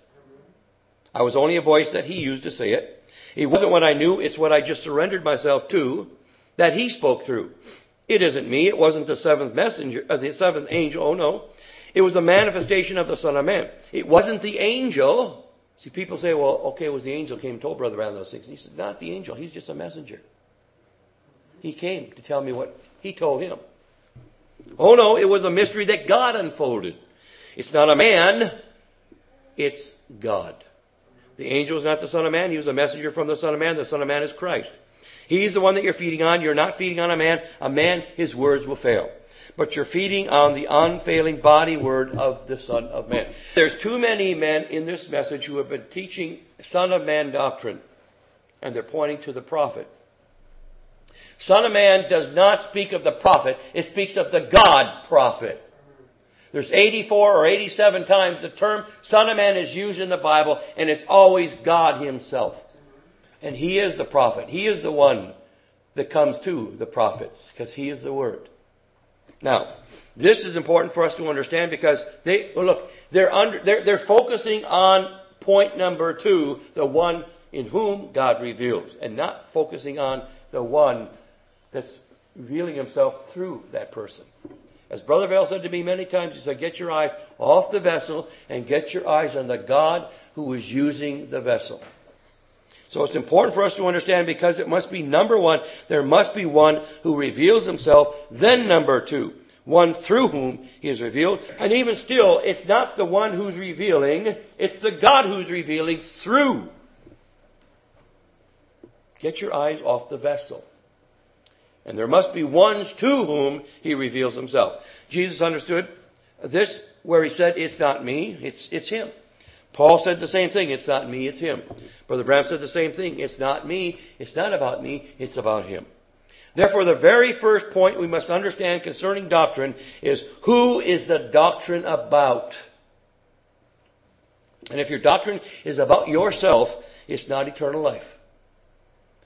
I was only a voice that he used to say it. It wasn't what I knew, it's what I just surrendered myself to, that he spoke through. It isn't me, it wasn't the seventh messenger, uh, the seventh angel, oh no. It was a manifestation of the Son of Man. It wasn't the angel. See, people say, well, okay, it was the angel came and told Brother Branham those things. And he said, not the angel. He's just a messenger. He came to tell me what he told him. Oh, no, it was a mystery that God unfolded. It's not a man. It's God. The angel is not the Son of Man. He was a messenger from the Son of Man. The Son of Man is Christ. He's the one that you're feeding on. You're not feeding on a man. A man, his words will fail. But you're feeding on the unfailing body word of the Son of Man. There's too many men in this message who have been teaching Son of Man doctrine, and they're pointing to the prophet. Son of Man does not speak of the prophet. It speaks of the God prophet. There's eighty-four or eighty-seven times the term Son of Man is used in the Bible, and it's always God himself. And he is the prophet. He is the one that comes to the prophets, because he is the Word. Now, this is important for us to understand, because they, well, look, they're under, they're, they're focusing on point number two, the one in whom God reveals, and not focusing on the one that's revealing himself through that person. As Brother Vale said to me many times, he said, get your eyes off the vessel and get your eyes on the God who is using the vessel. So it's important for us to understand, because it must be number one, there must be one who reveals himself. Then number two, one through whom he is revealed. And even still, it's not the one who's revealing, it's the God who's revealing through. Get your eyes off the vessel. And there must be ones to whom he reveals himself. Jesus understood this where he said, it's not me, it's, it's him. Paul said the same thing. It's not me, it's him. Brother Branham said the same thing. It's not me. It's not about me. It's about him. Therefore, the very first point we must understand concerning doctrine is, who is the doctrine about? And if your doctrine is about yourself, it's not eternal life.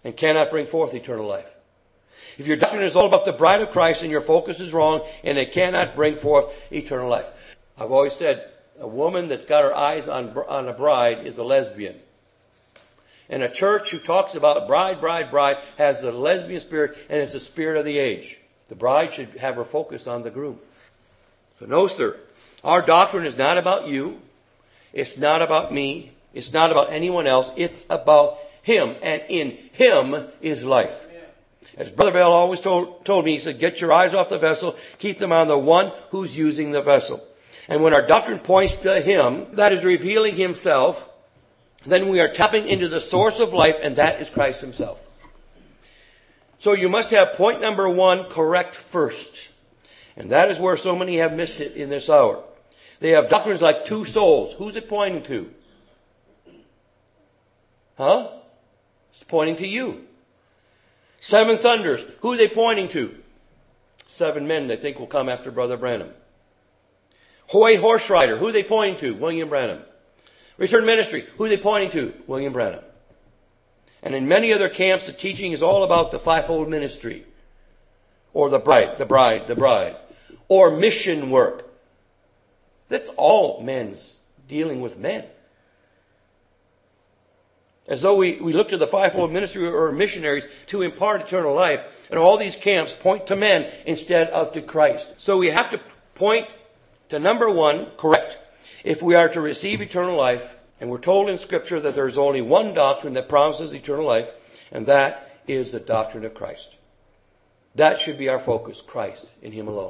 and cannot bring forth eternal life. If your doctrine is all about the bride of Christ, then your focus is wrong, and it cannot bring forth eternal life. I've always said, a woman that's got her eyes on, on a bride is a lesbian. And a church who talks about bride, bride, bride has the lesbian spirit, and it's the spirit of the age. The bride should have her focus on the groom. So no, sir. Our doctrine is not about you. It's not about me. It's not about anyone else. It's about Him. And in Him is life. As Brother Vale always told, told me, he said, get your eyes off the vessel. Keep them on the one who's using the vessel. And when our doctrine points to Him, that is revealing Himself, then we are tapping into the source of life, and that is Christ Himself. So you must have point number one correct first. And that is where so many have missed it in this hour. They have doctrines like two souls. Who's it pointing to? Huh? It's pointing to you. Seven thunders. Who are they pointing to? Seven men they think will come after Brother Branham. White horse rider. Who are they pointing to? William Branham. Return ministry. Who are they pointing to? William Branham. And in many other camps, the teaching is all about the fivefold ministry. Or the bride, the bride, the bride. Or mission work. That's all men's dealing with men. As though we, we look to the fivefold ministry or missionaries to impart eternal life. And all these camps point to men instead of to Christ. So we have to point to number one, correct, if we are to receive eternal life. And we're told in Scripture that there's only one doctrine that promises eternal life. And that is the doctrine of Christ. That should be our focus, Christ, in Him alone.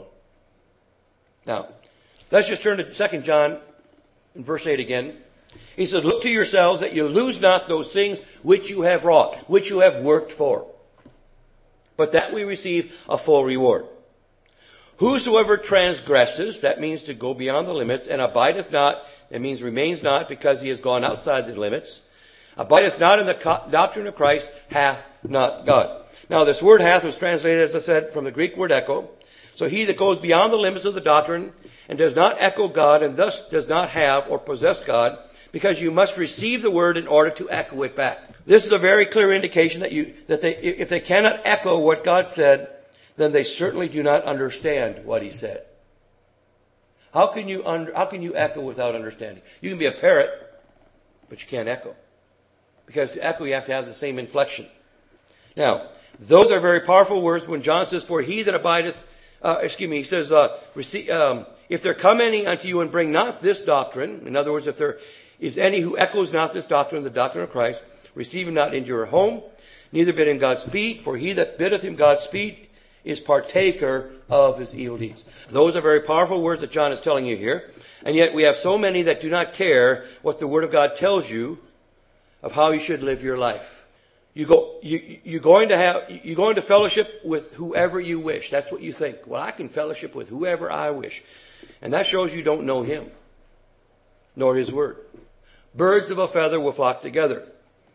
Now, let's just turn to Second John in verse eight again. He said, look to yourselves that you lose not those things which you have wrought, which you have worked for, but that we receive a full reward. Whosoever transgresses, that means to go beyond the limits, and abideth not, that means remains not because he has gone outside the limits, abideth not in the doctrine of Christ, hath not God. Now this word hath was translated, as I said, from the Greek word echo. So he that goes beyond the limits of the doctrine and does not echo God and thus does not have or possess God, because you must receive the word in order to echo it back. This is a very clear indication that you that they if they cannot echo what God said, then they certainly do not understand what He said. How can you under, how can you echo without understanding? You can be a parrot, but you can't echo. Because to echo you have to have the same inflection. Now, those are very powerful words when John says, for he that abideth, uh, excuse me, he says, uh, receive, um, if there come any unto you and bring not this doctrine, in other words, if there is any who echoes not this doctrine, the doctrine of Christ, receive him not into your home, neither bid him Godspeed, for he that biddeth him Godspeed is partaker of his evil deeds. Those are very powerful words that John is telling you here. And yet we have so many that do not care what the Word of God tells you of how you should live your life. You go, you, you're going to have, you're going to fellowship with whoever you wish. That's what you think. Well, I can fellowship with whoever I wish. And that shows you don't know Him, nor His Word. Birds of a feather will flock together.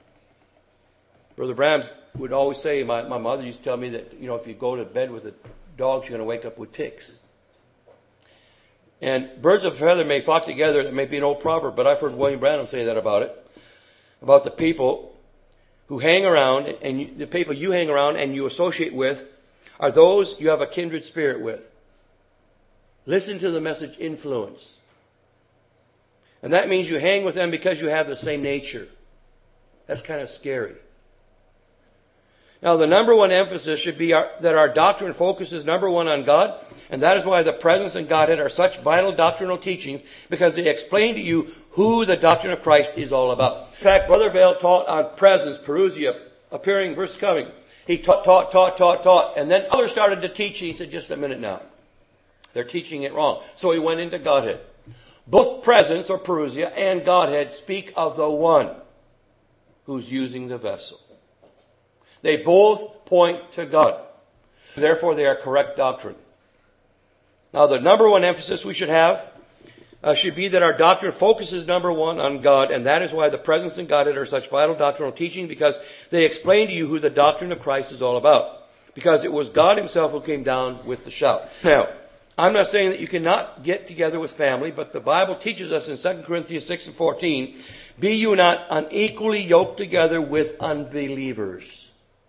Brother Branham would always say, my, my mother used to tell me that, you know, if you go to bed with a dog, you're going to wake up with ticks. And birds of a feather may flock together. It may be an old proverb, but I've heard William Branham say that about it. About the people who hang around, and you, the people you hang around and you associate with are those you have a kindred spirit with. Listen to the message influence. And that means you hang with them because you have the same nature. That's kind of scary. Now, the number one emphasis should be our, that our doctrine focuses, number one, on God. And that is why the presence and Godhead are such vital doctrinal teachings, because they explain to you who the doctrine of Christ is all about. In fact, Brother Vale taught on presence, parousia, appearing versus coming. He taught, taught, taught, taught, taught. And then others started to teach. He said, just a minute now. They're teaching it wrong. So he went into Godhead. Both presence or parousia and Godhead speak of the one who's using the vessel. They both point to God. Therefore, they are correct doctrine. Now, the number one emphasis we should have uh, should be that our doctrine focuses, number one, on God. And that is why the presence and Godhead are such vital doctrinal teaching, because they explain to you who the doctrine of Christ is all about. Because it was God Himself who came down with the shout. Now, I'm not saying that you cannot get together with family, but the Bible teaches us in Second Corinthians six and fourteen, be you not unequally yoked together with unbelievers.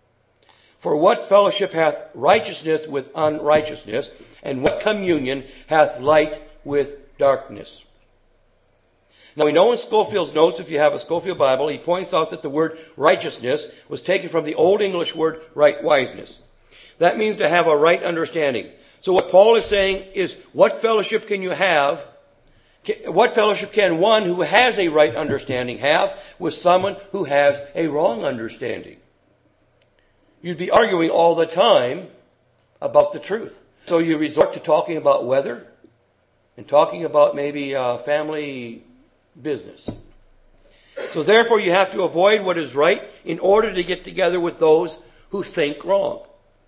For what fellowship hath righteousness with unrighteousness? And what communion hath light with darkness? Now we know in Scofield's notes, if you have a Scofield Bible, he points out that the word righteousness was taken from the Old English word right wiseness. That means to have a right understanding. So what Paul is saying is, what fellowship can you have? What fellowship can one who has a right understanding have with someone who has a wrong understanding? You'd be arguing all the time about the truth. So you resort to talking about weather and talking about maybe uh, family business. So therefore you have to avoid what is right in order to get together with those who think wrong.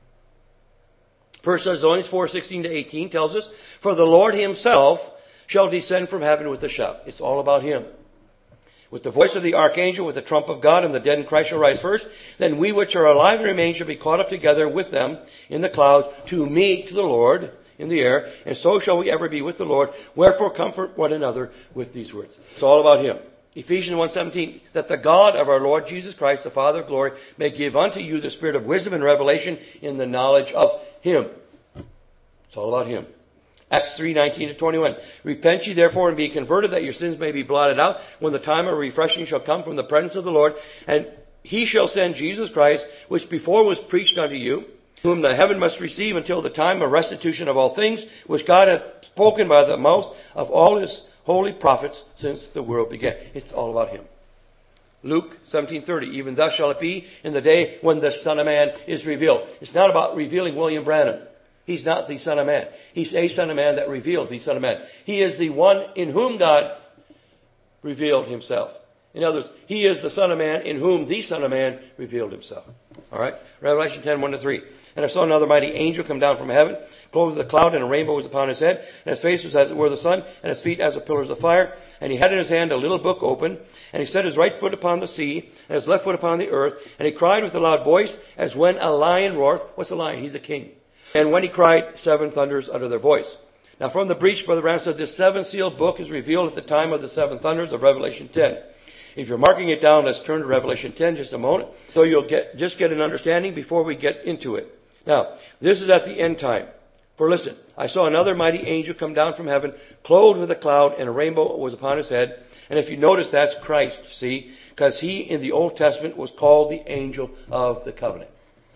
First Thessalonians four, sixteen to eighteen tells us, for the Lord himself shall descend from heaven with a shout. It's all about him. With the voice of the archangel, with the trump of God, and the dead in Christ shall rise first. Then we which are alive and remain shall be caught up together with them in the clouds to meet the Lord in the air. And so shall we ever be with the Lord. Wherefore comfort one another with these words. It's all about him. Ephesians one seventeen, that the God of our Lord Jesus Christ, the Father of glory, may give unto you the spirit of wisdom and revelation in the knowledge of him. It's all about him. Acts three, nineteen to twenty-one. Repent ye therefore and be converted, that your sins may be blotted out, when the time of refreshing shall come from the presence of the Lord. And he shall send Jesus Christ, which before was preached unto you, whom the heaven must receive until the time of restitution of all things, which God hath spoken by the mouth of all his holy prophets since the world began. It's all about him. Luke seventeen thirty, even thus shall it be in the day when the Son of Man is revealed. It's not about revealing William Branham. He's not the Son of Man. He's a Son of Man that revealed the Son of Man. He is the one in whom God revealed himself. In other words, he is the Son of Man in whom the Son of Man revealed himself. All right? Revelation ten, one to three. And I saw another mighty angel come down from heaven, clothed with a cloud, and a rainbow was upon his head, and his face was as it were the sun, and his feet as the pillars of fire. And he had in his hand a little book open, and he set his right foot upon the sea, and his left foot upon the earth, and he cried with a loud voice, as when a lion roareth. What's a lion? He's a king. And when he cried, seven thunders uttered their voice. Now from the breach, Brother Branham said, this seven-sealed book is revealed at the time of the seven thunders of Revelation ten. If you're marking it down, let's turn to Revelation ten just a moment, so you'll get just get an understanding before we get into it. Now, this is at the end time. For listen, I saw another mighty angel come down from heaven, clothed with a cloud, and a rainbow was upon his head. And if you notice, that's Christ, see, because he in the Old Testament was called the angel of the covenant.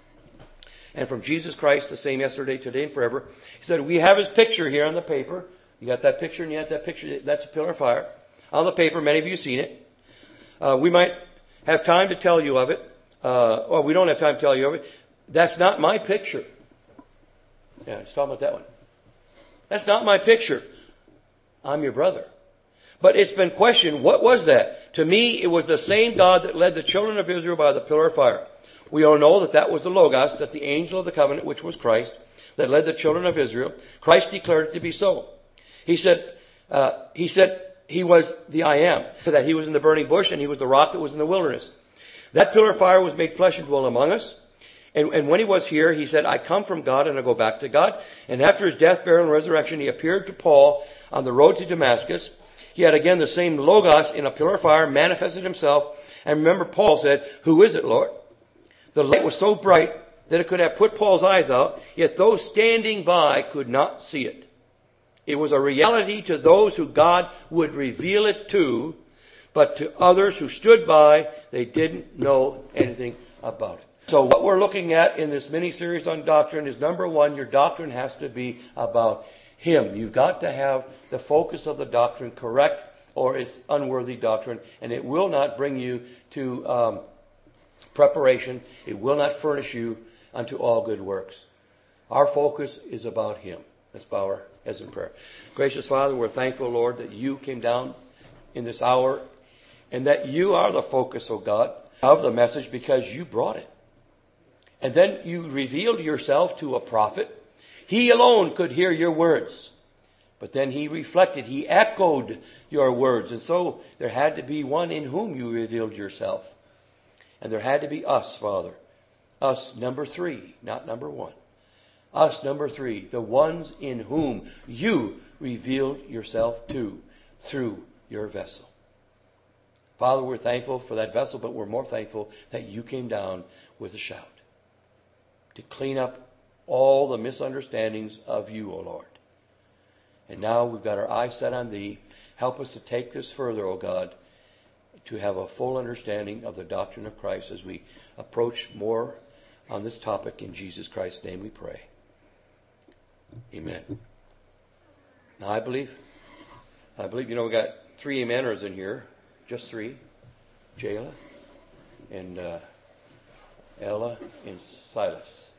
And from Jesus Christ, the same yesterday, today, and forever. He said, we have his picture here on the paper. You got that picture, and you got that picture. That's a pillar of fire. On the paper, many of you have seen it. Uh, we might have time to tell you of it. Uh, or we don't have time to tell you of it. That's not my picture. Yeah, let's talk about that one. That's not my picture. I'm your brother. But it's been questioned, what was that? To me, it was the same God that led the children of Israel by the pillar of fire. We all know that that was the Logos, that the angel of the covenant, which was Christ, that led the children of Israel. Christ declared it to be so. He said, uh, he said he was the I am, that he was in the burning bush and he was the rock that was in the wilderness. That pillar of fire was made flesh and dwelt among us. And, and when he was here, he said, I come from God and I go back to God. And after his death, burial, and resurrection, he appeared to Paul on the road to Damascus. He had again the same Logos in a pillar of fire, manifested himself. And remember, Paul said, who is it, Lord? The light was so bright that it could have put Paul's eyes out, yet those standing by could not see it. It was a reality to those who God would reveal it to, but to others who stood by, they didn't know anything about it. So what we're looking at in this mini-series on doctrine is, number one, your doctrine has to be about him. You've got to have the focus of the doctrine correct, or it's unworthy doctrine, and it will not bring you to um, preparation. It will not furnish you unto all good works. Our focus is about him. Let's bow our heads in prayer. Gracious Father, we're thankful, Lord, that you came down in this hour and that you are the focus, oh God, of the message because you brought it. And then you revealed yourself to a prophet. He alone could hear your words. But then he reflected, he echoed your words. And so there had to be one in whom you revealed yourself. And there had to be us, Father. Us, number three, not number one. Us, number three, the ones in whom you revealed yourself to through your vessel. Father, we're thankful for that vessel, but we're more thankful that you came down with a shout. to clean up all the misunderstandings of you, O Lord. And now we've got our eyes set on Thee. Help us to take this further, O God, to have a full understanding of the doctrine of Christ as we approach more on this topic. In Jesus Christ's name we pray. Amen. Now I believe, I believe, you know, we got three ameners in here, just three, Jayla and uh, Ella and Silas.